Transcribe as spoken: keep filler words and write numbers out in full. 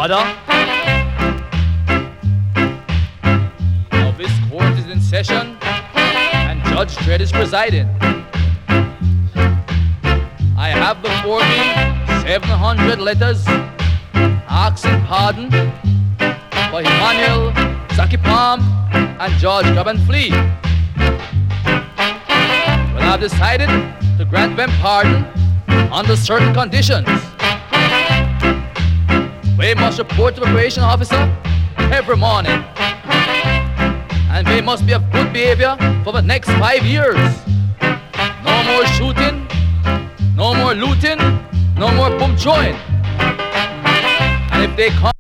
Order. Now this court is in session and Judge Dredd is presiding. I have before me seven hundred letters asking pardon for Emmanuel, Zaki Palm, and George Graben Flea. Well, I've decided to grant them pardon under certain conditions. They must report to the probation officer every morning, and they must be of good behavior for the next five years. No more shooting, no more looting, no more boom throwing. And if they come